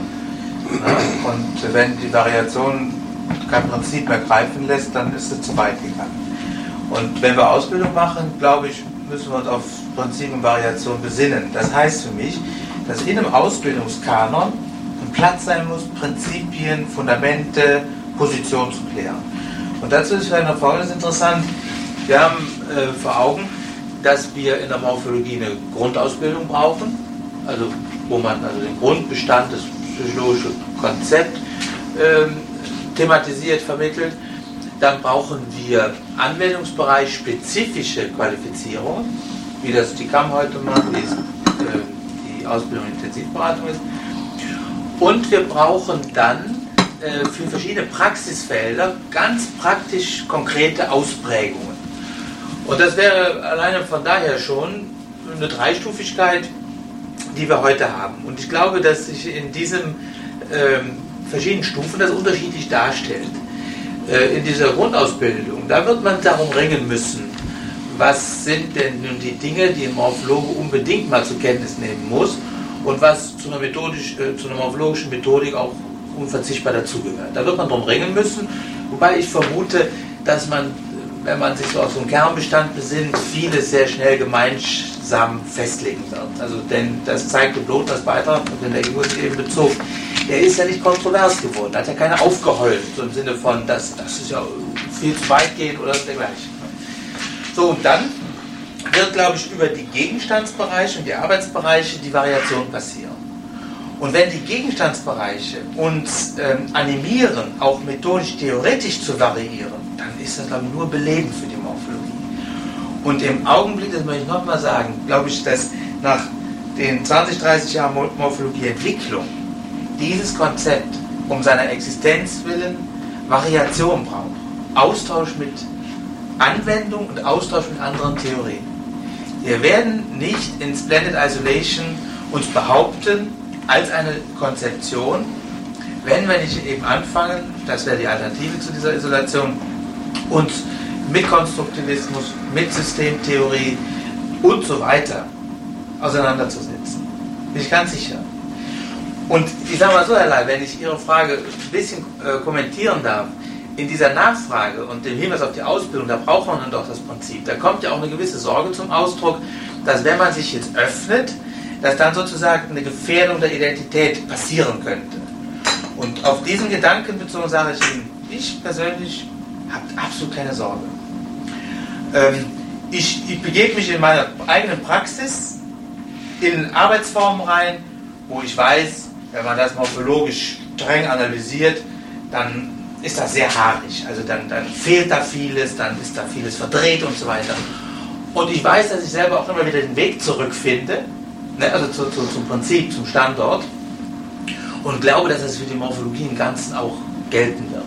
Und wenn die Variation kein Prinzip mehr greifen lässt, dann ist es zu weit gegangen. Und wenn wir Ausbildung machen, glaube ich, müssen wir uns auf Prinzip und Variation besinnen. Das heißt für mich, dass in einem Ausbildungskanon ein Platz sein muss, Prinzipien, Fundamente, Positionen zu klären. Und dazu ist vielleicht noch Folgendes interessant. Wir haben vor Augen, dass wir in der Morphologie eine Grundausbildung brauchen, also wo man also den Grundbestand des psychologischen Konzept thematisiert, vermittelt. Dann brauchen wir Anwendungsbereich spezifische Qualifizierung, wie das die KAM heute macht, wie die Ausbildung in Intensivberatung ist. Und wir brauchen dann für verschiedene Praxisfelder ganz praktisch konkrete Ausprägungen. Und das wäre alleine von daher schon eine Dreistufigkeit, die wir heute haben. Und ich glaube, dass sich in diesen verschiedenen Stufen das unterschiedlich darstellt. In dieser Grundausbildung, da wird man darum ringen müssen, was sind denn nun die Dinge, die ein Morphologe unbedingt mal zur Kenntnis nehmen muss und was zu einer morphologischen Methodik auch unverzichtbar dazugehört. Da wird man darum ringen müssen, wobei ich vermute, dass man, wenn man sich so auf so einen Kernbestand besinnt, vieles sehr schnell gemeinsam festlegen wird. Also, denn das zeigte Blotners Beitrag, den der Ingo eben bezog, der ist ja nicht kontrovers geworden, hat ja keiner aufgeheult, so im Sinne von, das ist ja viel zu weit geht oder dergleichen. So, und dann wird, glaube ich, über die Gegenstandsbereiche und die Arbeitsbereiche die Variation passieren. Und wenn die Gegenstandsbereiche uns animieren, auch methodisch, theoretisch zu variieren, dann ist das, glaube ich, nur belebend für die Morphologie. Und im Augenblick, das möchte ich nochmal sagen, glaube ich, dass nach den 20, 30 Jahren Morphologieentwicklung dieses Konzept um seiner Existenz willen Variation braucht. Austausch mit Anwendung und Austausch mit anderen Theorien. Wir werden nicht in Splendid Isolation uns behaupten, als eine Konzeption, wenn wir nicht eben anfangen, das wäre die Alternative zu dieser Isolation, uns mit Konstruktivismus, mit Systemtheorie und so weiter auseinanderzusetzen. Bin ich ganz sicher. Und ich sage mal so, Herr Ley, wenn ich Ihre Frage ein bisschen kommentieren darf, in dieser Nachfrage und dem Hinweis auf die Ausbildung, da braucht man dann doch das Prinzip. Da kommt ja auch eine gewisse Sorge zum Ausdruck, dass wenn man sich jetzt öffnet, dass dann sozusagen eine Gefährdung der Identität passieren könnte. Und auf diesen Gedanken bezogen sage ich Ihnen, ich persönlich habe absolut keine Sorge. Ich begebe mich in meiner eigenen Praxis in Arbeitsformen rein, wo ich weiß, wenn man das morphologisch streng analysiert, dann ist das sehr haarig. Also dann fehlt da vieles, dann ist da vieles verdreht und so weiter. Und ich weiß, dass ich selber auch immer wieder den Weg zurückfinde, ne, also zum Prinzip, zum Standort, und glaube, dass das für die Morphologie im Ganzen auch gelten wird.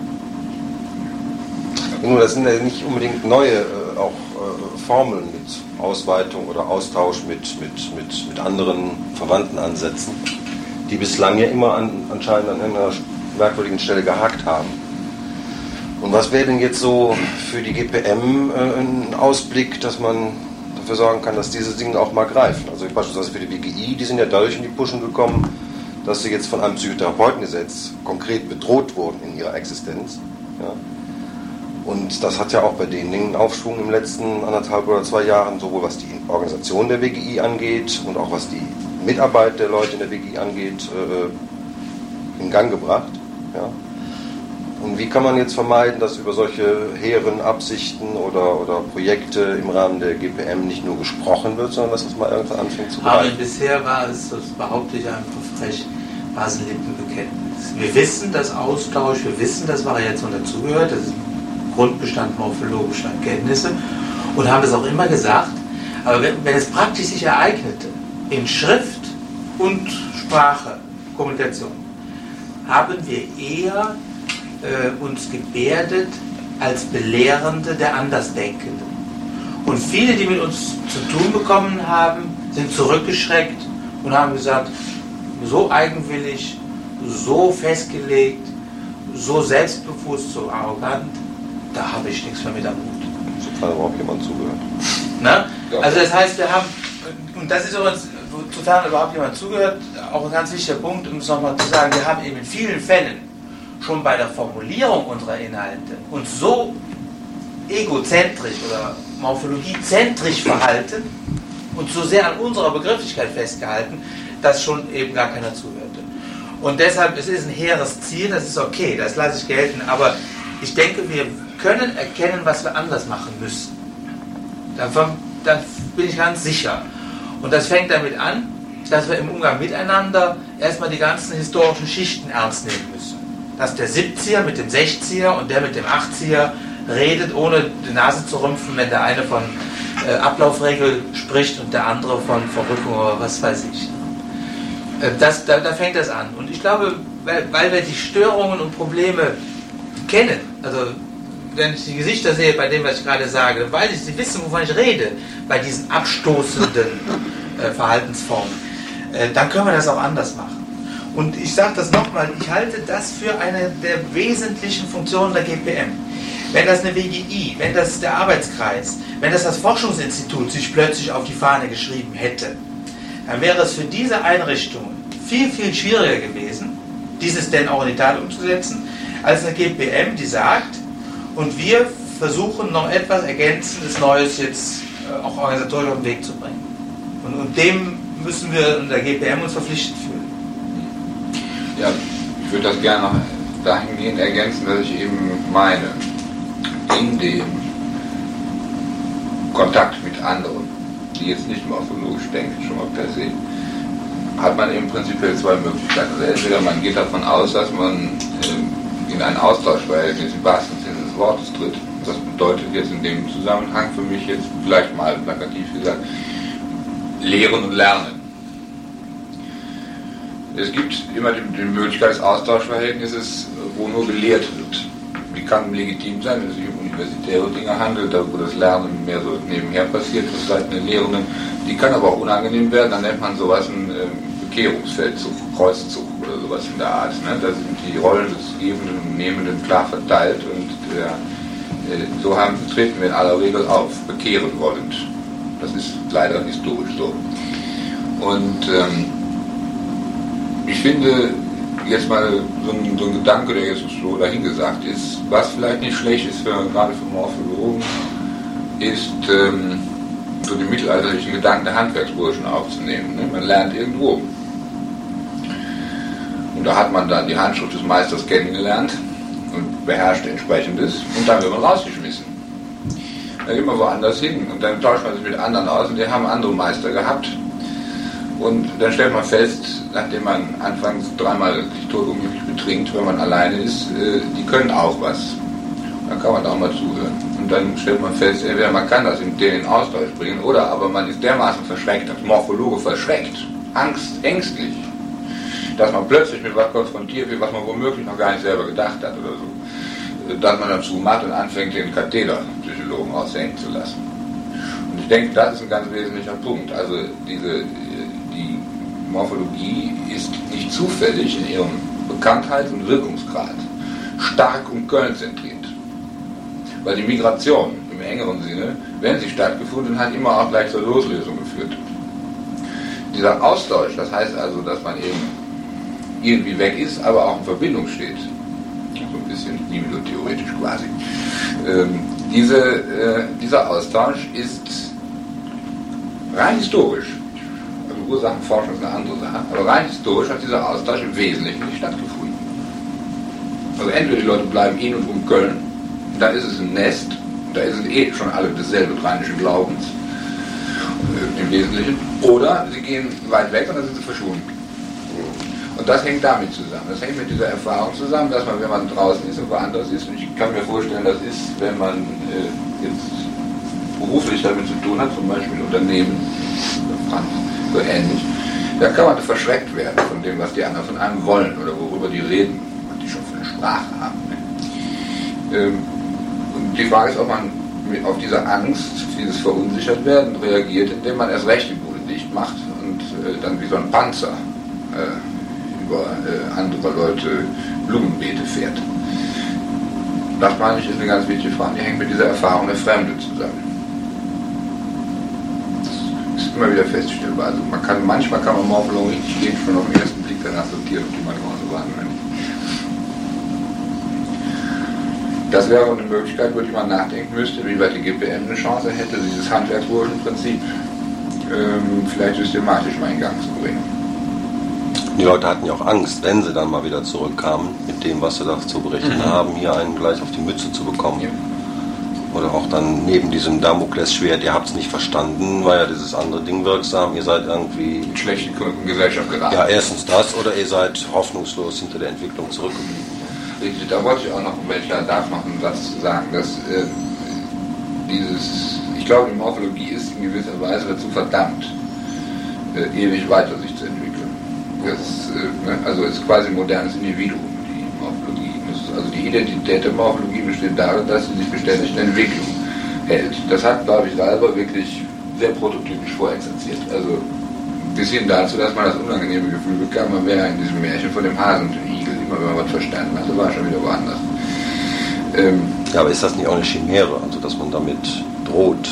Nur das sind ja nicht unbedingt neue Formeln mit Ausweitung oder Austausch mit anderen verwandten Ansätzen, die bislang ja immer anscheinend an einer merkwürdigen Stelle gehakt haben. Und was wäre denn jetzt so für die GPM ein Ausblick, dass man dafür sorgen kann, dass diese Dinge auch mal greifen? Also beispielsweise für die WGI, die sind ja dadurch in die Puschen gekommen, dass sie jetzt von einem Psychotherapeutengesetz konkret bedroht wurden in ihrer Existenz. Ja. Und das hat ja auch bei denen einen Aufschwung im letzten 1,5 oder 2 Jahren, sowohl was die Organisation der WGI angeht und auch was die Mitarbeit der Leute in der WGI angeht, in Gang gebracht. Ja. Und wie kann man jetzt vermeiden, dass über solche hehren Absichten oder Projekte im Rahmen der GPM nicht nur gesprochen wird, sondern dass es mal irgendwann anfängt zu greifen? Aber bisher war es, das behaupte ich einfach frech, war es ein Lippenbekenntnis. Wir wissen, dass Austausch, wir wissen, dass Variation dazugehört, das ist Grundbestand morphologischer Erkenntnisse und haben das auch immer gesagt. Aber wenn es praktisch sich ereignete, in Schrift und Sprache, Kommunikation, haben wir eher uns gebärdet als Belehrende der Andersdenkenden. Und viele, die mit uns zu tun bekommen haben, sind zurückgeschreckt und haben gesagt, so eigenwillig, so festgelegt, so selbstbewusst, so arrogant, da habe ich nichts mehr mit am Hut. Sofern überhaupt jemand zugehört. Na? Also das heißt, wir haben, und das ist übrigens, sofern überhaupt jemand zugehört, auch ein ganz wichtiger Punkt, um es nochmal zu sagen, wir haben eben in vielen Fällen schon bei der Formulierung unserer Inhalte uns so egozentrisch oder morphologiezentrisch verhalten und so sehr an unserer Begrifflichkeit festgehalten, dass schon eben gar keiner zuhörte. Und deshalb, es ist ein hehres Ziel, das ist okay, das lasse ich gelten, aber ich denke, wir können erkennen, was wir anders machen müssen. Da bin ich ganz sicher. Und das fängt damit an, dass wir im Umgang miteinander erstmal die ganzen historischen Schichten ernst nehmen müssen. Dass der 70er mit dem 60er und der mit dem 80er redet, ohne die Nase zu rümpfen, wenn der eine von Ablaufregel spricht und der andere von Verrückung oder was weiß ich. Da fängt das an. Und ich glaube, weil wir die Störungen und Probleme kennen, also wenn ich die Gesichter sehe bei dem, was ich gerade sage, dann weiß ich, sie wissen, wovon ich rede, bei diesen abstoßenden Verhaltensformen, dann können wir das auch anders machen. Und ich sage das nochmal, ich halte das für eine der wesentlichen Funktionen der GPM. Wenn das eine WGI, wenn das der Arbeitskreis, wenn das Forschungsinstitut sich plötzlich auf die Fahne geschrieben hätte, dann wäre es für diese Einrichtungen viel, viel schwieriger gewesen, dieses denn auch in die Tat umzusetzen, als eine GPM, die sagt, und wir versuchen noch etwas Ergänzendes Neues jetzt auch organisatorisch auf den Weg zu bringen. Und dem müssen wir in der GPM uns verpflichtet fühlen. Ja, ich würde das gerne noch dahingehend ergänzen, dass ich eben meine, in dem Kontakt mit anderen die jetzt nicht morphologisch denkt, schon mal per se, hat man eben prinzipiell zwei Möglichkeiten. Also entweder man geht davon aus, dass man in ein Austauschverhältnis im wahrsten Sinne des Wortes tritt. Das bedeutet jetzt in dem Zusammenhang für mich jetzt vielleicht mal plakativ gesagt, Lehren und Lernen. Es gibt immer die Möglichkeit des Austauschverhältnisses, wo nur gelehrt wird. Die kann legitim sein, wenn es sich um universitäre Dinge handelt, da wo das Lernen mehr so nebenher passiert von Seiten der Lehrenden. Die kann aber auch unangenehm werden, dann nennt man sowas einen Bekehrungsfeldzug, Kreuzzug oder sowas in der Art. Ne? Da sind die Rollen des Gebenden und Nehmenden klar verteilt und so treten wir in aller Regel auf, bekehren wollend. Das ist leider historisch so. Und ich finde, jetzt mal so ein Gedanke, der jetzt so dahingesagt ist, was vielleicht nicht schlecht ist, gerade für Morphologen, ist so den mittelalterlichen Gedanken der Handwerksburschen aufzunehmen. Ne? Man lernt irgendwo. Und da hat man dann die Handschrift des Meisters kennengelernt und beherrscht entsprechendes und dann wird man rausgeschmissen. Dann geht man woanders hin und dann tauscht man sich mit anderen aus und die haben andere Meister gehabt. Und dann stellt man fest, nachdem man anfangs dreimal sich totunglücklich betrinkt, wenn man alleine ist, die können auch was. Dann kann man da auch mal zuhören. Und dann stellt man fest, entweder man kann das in den Austausch bringen, oder aber man ist dermaßen verschreckt, als Morphologe verschreckt, ängstlich, dass man plötzlich mit was konfrontiert wird, was man womöglich noch gar nicht selber gedacht hat oder so. Dass man dann zumacht und anfängt, den Kathederpsychologen aushängen zu lassen. Und ich denke, das ist ein ganz wesentlicher Punkt. Also die Morphologie ist nicht zufällig in ihrem Bekanntheits- und Wirkungsgrad stark um Köln zentriert. Weil die Migration im engeren Sinne, wenn sie stattgefunden hat, immer auch gleich zur Loslösung geführt. Dieser Austausch, das heißt also, dass man eben irgendwie weg ist, aber auch in Verbindung steht. So ein bisschen libido-theoretisch quasi. Dieser Austausch ist rein historisch. Also Ursachenforschung ist eine andere Sache, aber rein historisch hat dieser Austausch im Wesentlichen nicht stattgefunden. Also entweder die Leute bleiben in und um Köln, da ist es ein Nest, da sind schon alle desselbe rheinischen Glaubens, im Wesentlichen, oder sie gehen weit weg und dann sind sie verschwunden. Und das hängt damit zusammen. Das hängt mit dieser Erfahrung zusammen, dass man, wenn man draußen ist und woanders ist, und ich kann mir vorstellen, das ist, wenn man jetzt beruflich damit zu tun hat, zum Beispiel Unternehmen, Franz, so ähnlich, da kann man verschreckt werden von dem, was die anderen von einem wollen oder worüber die reden, was die schon für eine Sprache haben. Und die Frage ist, ob man auf diese Angst, dieses Verunsichertwerden reagiert, indem man erst recht die Bude dicht macht und dann wie so ein Panzer über andere Leute Blumenbeete fährt. Das meine ich ist eine ganz wichtige Frage, die hängt mit dieser Erfahrung der Fremde zusammen. Das ist immer wieder feststellbar. Also manchmal kann man Morphologen richtig gehen, schon auf den ersten Blick danach sortieren, ob die mal genauso waren oder nicht. Das wäre eine Möglichkeit, über die man nachdenken müsste, wie weit die GPM eine Chance hätte, dieses Handwerksburschenprinzip vielleicht systematisch mal in Gang zu bringen. Die Leute hatten ja auch Angst, wenn sie dann mal wieder zurückkamen, mit dem, was sie da zu berichten haben, hier einen gleich auf die Mütze zu bekommen. Ja. Oder auch dann neben diesem Damoklesschwert, ihr habt es nicht verstanden, war ja dieses andere Ding wirksam, ihr seid irgendwie in schlechte Gesellschaft geraten. Ja, erstens das, oder ihr seid hoffnungslos hinter der Entwicklung zurückgeblieben. Richtig, da wollte ich auch noch, wenn ich darf, noch einen Satz zu sagen, dass ich glaube, die Morphologie ist in gewisser Weise dazu verdammt, ewig weiter sich zu entwickeln. Also es ist quasi ein modernes Individuum, die Morphologie. Also die Identität der Morphologie besteht darin, dass sie sich beständig in Entwicklung hält. Das hat, glaube ich, Salber wirklich sehr prototypisch vorexerziert. Also bis hin dazu, dass man das unangenehme Gefühl bekam, man wäre in diesem Märchen von dem Hasen und dem Igel, immer wenn man was verstanden hatte, war schon wieder woanders. Ja, aber ist das nicht auch eine Chimäre, also dass man damit droht?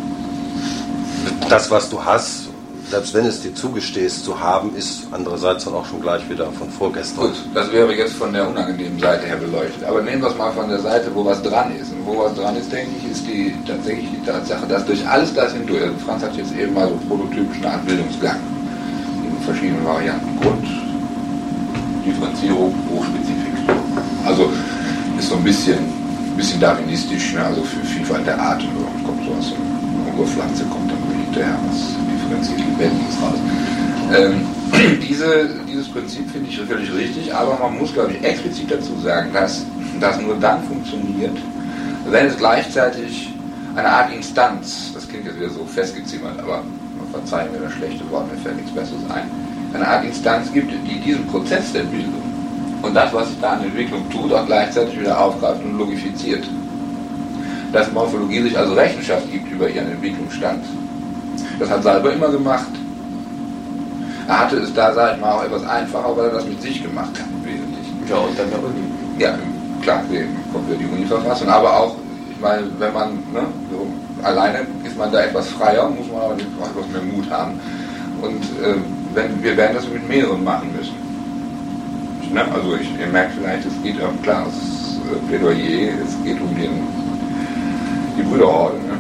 Das, was du hast, selbst wenn es dir zugestehst zu haben, ist andererseits dann auch schon gleich wieder von vorgestern. Gut, das wäre jetzt von der unangenehmen Seite her beleuchtet. Aber nehmen wir es mal von der Seite, wo was dran ist. Und wo was dran ist, denke ich, ist tatsächlich die Tatsache, dass durch alles das hindurch, also Franz hat jetzt eben mal so prototypischen Abbildungsgang in verschiedenen Varianten. Grund, Differenzierung, Hochspezifik. Also ist so ein bisschen darwinistisch, ne? Also für Vielfalt der Arten. Kommt so aus einer Urpflanze, kommt dann gute Herr, was differenziert Lebendiges raus. Dieses Prinzip finde ich völlig richtig, aber man muss, glaube ich, explizit dazu sagen, dass das nur dann funktioniert, wenn es gleichzeitig eine Art Instanz, das klingt jetzt wieder so festgezimmert, aber verzeihen mir das schlechte Wort, mir fällt nichts Besseres ein, eine Art Instanz gibt, die diesen Prozess der Bildung und das, was sich da an Entwicklung tut, auch gleichzeitig wieder aufgreift und logifiziert. Dass Morphologie sich also Rechenschaft gibt über ihren Entwicklungsstand. Das hat Salber immer gemacht. Er hatte es da, sage ich mal, auch etwas einfacher, weil er das mit sich gemacht hat, im Wesentlichen. Ja, und dann der Uni. Ja, klar, kommt ja die Uni-Verfassung, aber auch, ich meine, wenn man, ne, so alleine ist man da etwas freier, muss man aber auch etwas mehr Mut haben. Und wir werden das mit mehreren machen müssen. Ne? Also ihr merkt vielleicht, es geht um klares Plädoyer, es geht um die Brüderhorde. Ne?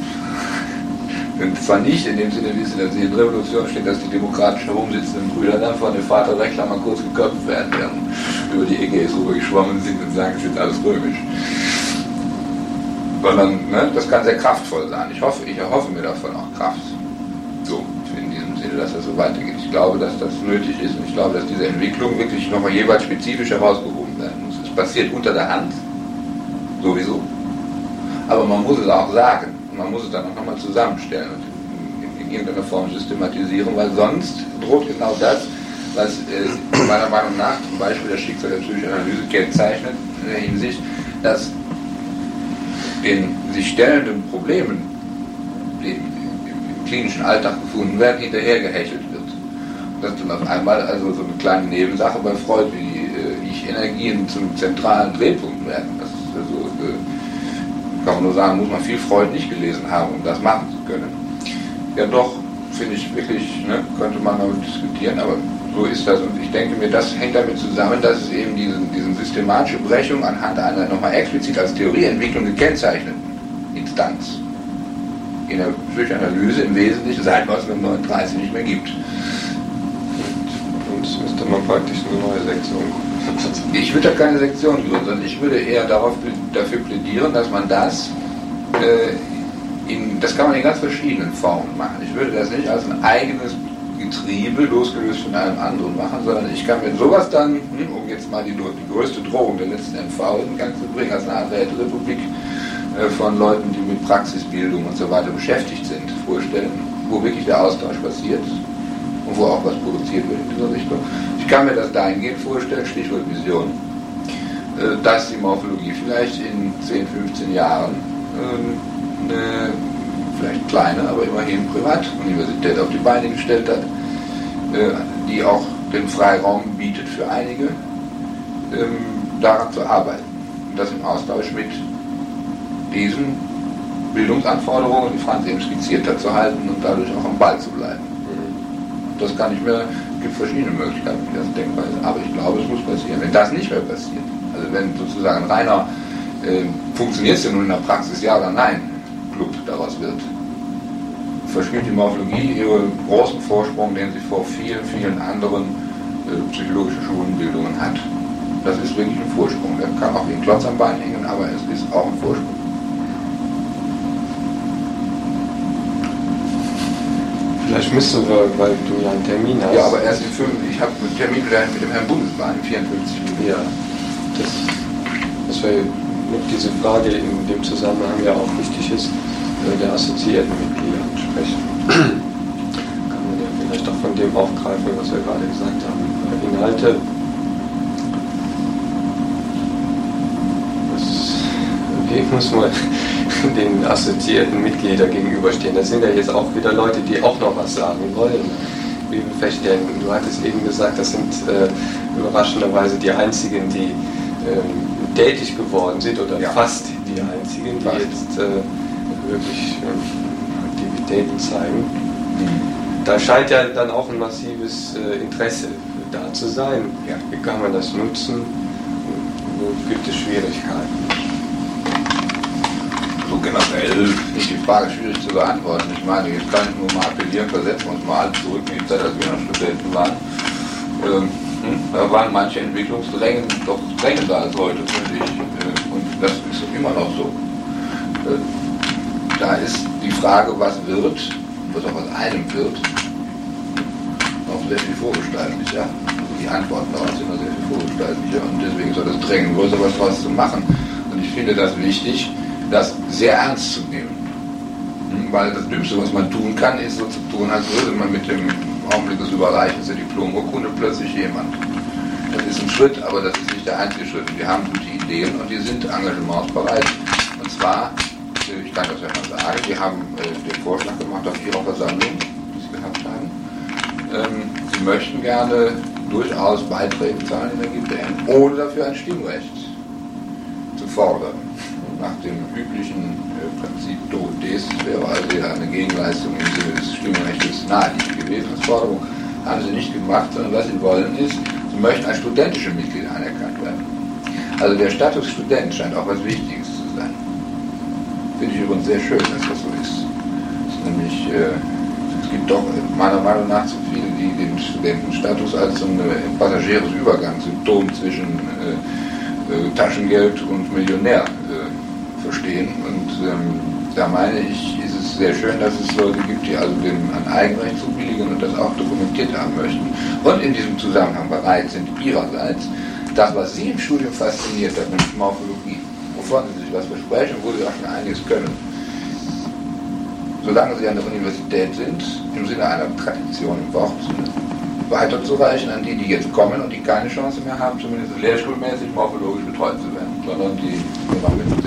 Und zwar nicht in dem Sinne, wie es in der Revolution steht, dass die demokratisch herumsitzenden Brüder dann von dem Vaterrechtler mal kurz geköpft werden, während über die Ägäis rübergeschwommen sind und sagen, es ist alles römisch. Sondern, ne, das kann sehr kraftvoll sein. Ich erhoffe mir davon auch Kraft. So, in diesem Sinne, dass das so weitergeht. Ich glaube, dass das nötig ist und ich glaube, dass diese Entwicklung wirklich nochmal jeweils spezifisch herausgehoben werden muss. Es passiert unter der Hand, sowieso. Aber man muss es auch sagen. Man muss es dann auch nochmal zusammenstellen und in irgendeiner Form systematisieren, weil sonst droht genau das, was meiner Meinung nach zum Beispiel das Schicksal der Psychoanalyse kennzeichnet, in der Hinsicht, dass den sich stellenden Problemen, die im klinischen Alltag gefunden werden, hinterhergehechelt wird. Und dass dann auf einmal also so eine kleine Nebensache bei Freud wie die Ich-Energien zum zentralen Drehpunkt werden. Das ist also, kann man nur sagen, muss man viel Freud nicht gelesen haben, um das machen zu können. Ja doch, finde ich wirklich, ne, könnte man darüber diskutieren, aber so ist das. Und ich denke mir, das hängt damit zusammen, dass es eben diesen systematische Brechung anhand einer nochmal explizit als Theorieentwicklung gekennzeichneten Instanz in der Psychoanalyse im Wesentlichen seit 1939 nicht mehr gibt. Und es müsste man praktisch eine neue Sektion gründen. Ich würde da keine Sektion gründen, sondern ich würde eher dafür plädieren, dass man das das kann man in ganz verschiedenen Formen machen. Ich würde das nicht als ein eigenes Getriebe, losgelöst von allem anderen machen, sondern ich kann mir sowas dann, um jetzt mal die größte Drohung der letzten MV in Gang zu bringen, als eine Art Räterepublik von Leuten, die mit Praxisbildung und so weiter beschäftigt sind, vorstellen, wo wirklich der Austausch passiert und wo auch was produziert wird in dieser Richtung. Ich kann mir das dahingehend vorstellen, Stichwort Vision, dass die Morphologie vielleicht in 10, 15 Jahren eine vielleicht kleine, aber immerhin Privatuniversität auf die Beine gestellt hat, die auch den Freiraum bietet für einige, daran zu arbeiten. Und das im Austausch mit diesen Bildungsanforderungen, die Franz eben skizziert hat, zu halten und dadurch auch am Ball zu bleiben. Das kann ich mir, es gibt verschiedene Möglichkeiten, wie das denkbar ist, aber ich glaube, es muss passieren. Wenn das nicht mehr passiert, also wenn sozusagen ein reiner, funktioniert es ja nun in der Praxis, ja oder nein, Club daraus wird, verspielt die Morphologie ihren großen Vorsprung, den sie vor vielen, vielen anderen psychologischen Schulenbildungen hat. Das ist wirklich ein Vorsprung. Der kann auch wie ein Klotz am Bein hängen, aber es ist auch ein Vorsprung. Vielleicht müssen wir, weil du ja einen Termin hast. Ja, aber erst in 5, ich habe einen Termin mit dem Herrn Bundesbahn in 54 Minuten. Ja, das wäre noch diese Frage in dem Zusammenhang ja auch wichtig ist, der assoziierten Mitglieder ansprechen. Kann man ja vielleicht auch von dem aufgreifen, was wir gerade gesagt haben. Inhalte, wie muss man den assoziierten Mitgliedern gegenüberstehen? Das sind ja jetzt auch wieder Leute, die auch noch was sagen wollen. Wie wir feststellen, du hattest eben gesagt, das sind überraschenderweise die einzigen, die tätig geworden sind, oder ja, fast die einzigen, die jetzt wirklich Aktivitäten zeigen. Da scheint ja dann auch ein massives Interesse da zu sein. Ja. Wie kann man das nutzen? Wo gibt es Schwierigkeiten? So generell ist die Frage schwierig zu beantworten. Ich meine, jetzt kann ich nur mal appellieren, versetzen wir uns mal alle zurück in die Zeit, als wir noch Studenten waren. Da waren manche Entwicklungsdrängen doch drängender als heute, finde ich. Und das ist immer noch so. Da ist die Frage, was wird, was auch aus einem wird, noch sehr viel vorgestaltlicher. Die Antworten darauf sind noch sehr viel vorgestaltlicher und deswegen ist auch das Drängen größer, was daraus zu machen. Und ich finde das wichtig, das sehr ernst zu nehmen. Weil das Dümmste, was man tun kann, ist so zu tun, als würde man mit dem Augenblick des Überreichens der Diplomurkunde plötzlich jemand. Das ist ein Schritt, aber das ist nicht der einzige Schritt. Wir haben gute Ideen und die sind engagementsbereit. Und zwar, ich kann das ja mal sagen, wir haben den Vorschlag gemacht auf Ihrer Versammlung, die Sie gehabt haben. Sie möchten gerne durchaus Beiträge zahlen in der GPM, ohne dafür ein Stimmrecht zu fordern. Nach dem üblichen Prinzip do ut des wäre also ja eine Gegenleistung im Sinne des Stimmrechts naheliegend gewesen. Als Forderung haben sie nicht gemacht, sondern was sie wollen ist, sie möchten als studentische Mitglieder anerkannt werden. Also der Status Student scheint auch was Wichtiges zu sein. Finde ich übrigens sehr schön, dass das so ist. Es ist nämlich, es gibt doch meiner Meinung nach zu viele, die den Studentenstatus als so ein passageres Übergangssymptom zwischen Taschengeld und Millionär verstehen. Und da meine ich, ist es sehr schön, dass es Leute gibt, die also dem an Eigenrecht zubilligen und das auch dokumentiert haben möchten und in diesem Zusammenhang bereit sind, ihrerseits das, was sie im Studium fasziniert hat, nämlich Morphologie, wovon sie sich was versprechen, wo sie auch schon einiges können, solange sie an der Universität sind, im Sinne einer Tradition im Wortsinne, weiterzureichen an die, die jetzt kommen und die keine Chance mehr haben, zumindest lehrstuhlmäßig morphologisch betreut zu werden, sondern die